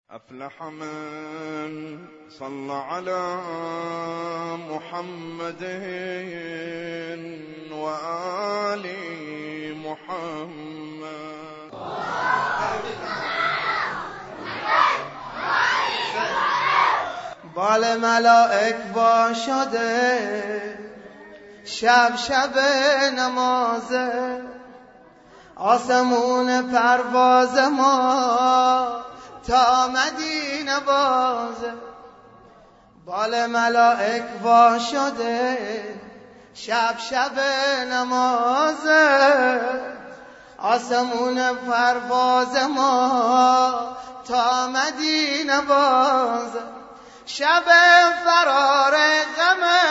أفلح من صلى على محمد وآل محمد. بال ملائک با شده شب شب نمازه، آسمون پرواز ما تا مدینه بازه. بال ملائک وا شده شب شب نمازه، آسمون پرواز ما تا مدینه بازه. شب فرار غمه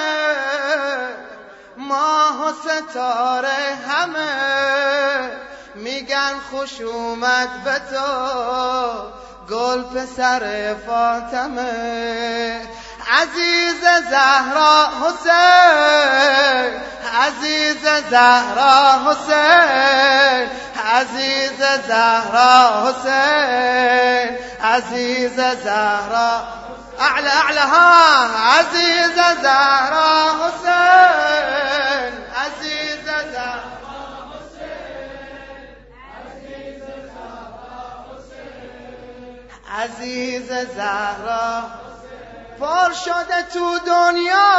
ماه و ستاره همه میگن خوش اومد به تو گل پسر فاطمه. عزیز زهرا حسین، عزیز زهرا حسین، عزیز زهرا حسین، عزیز زهرا اعلى اعلى ها. عزیز زهرا حسین، عزیز زهرا حسین، عزیز زهرا حسین، عزیز زهرا. پر شده تو دنیا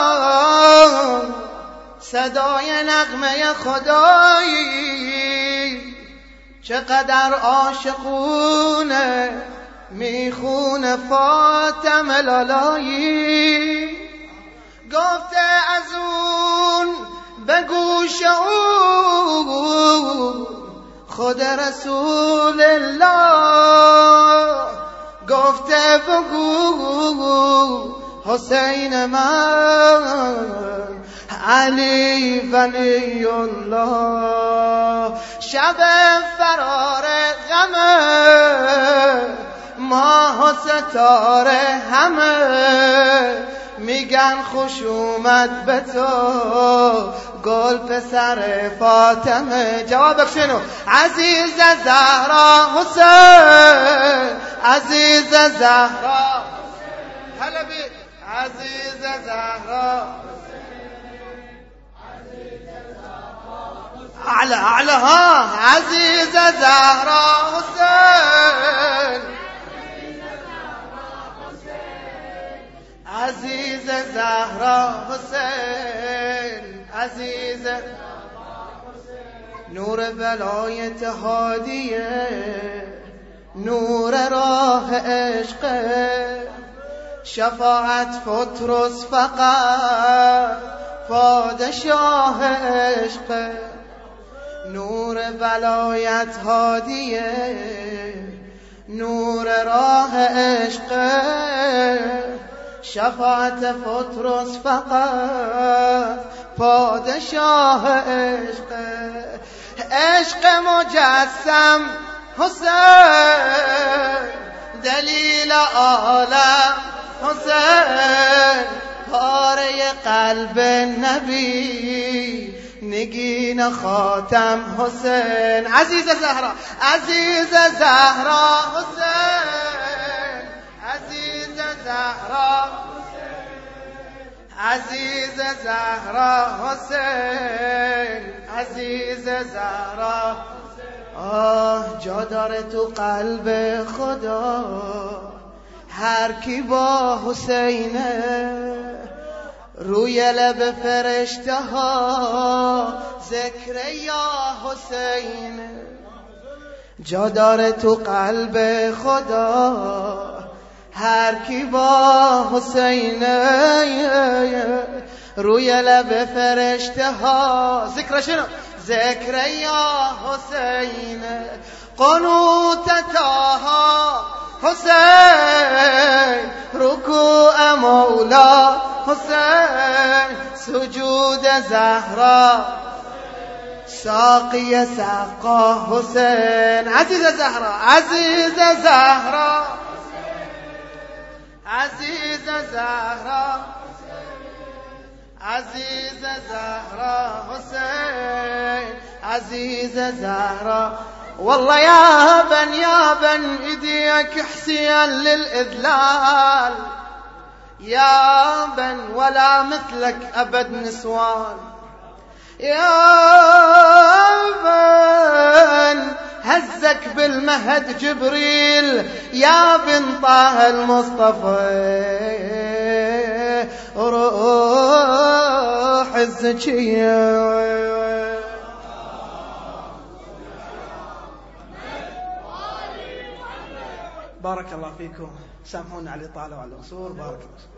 صدای نغمه خدایی، چقدر عاشقونه میخونه فاطمه لالایی. گفته از اون به گوش او خود رسول الله، گفته بگو حسین من علی ولی الله. شب فرار غمه ماه و ستاره همه میگن خوش اومد به تو گل پسر فاطمه. جوابک شنو؟ عزیز زهرا حسین، عزیز زهرا هلا بی عزیز زهرا اعلى اعلى ها. عزیز زهرا حسین، عزیز زهرا حسین، عزیز. نور ولایت هادیه، نور راه عشق، شفاعت فترس فقط پادشاه عشق. نور ولایت هادیه، نور راه عشق، شفاعت فترس فقط پادشاه عشق. عشق مجسم حسین، دلیل عالم حسین، پاره قلب نبی نگین خاتم حسین. عزیز زهرا، عزیز زهرا حسین، عزیز زهرا، عزیز زهرا حسین، عزیز زهرا. آه جا داره تو قلب خدا هر کی با حسینه، روی لب فرشته ها ذکر یا حسین. جا داره تو قلب خدا هر کی با حسینه، روی لب فرشته ها ذکر شنو؟ ذکر یا حسین. قنوت تاها حسین، رکوع مولا حسین، سجود زهرا، ساقی سقا حسین. عزیز زهرا، عزیز زهرا، عزیز زهرا، عزیز زهرا حسین، عزیز زهرا. والله يا بن ايدي اسمك حسين للإذلال يا بن ولا مثلك أبد نسوان يا بن هزك بالمهد جبريل يا بن طه المصطفى روح الزكية. بارك الله فيكم، سامحونا على الإطالة وعلى القصور. بارك الله.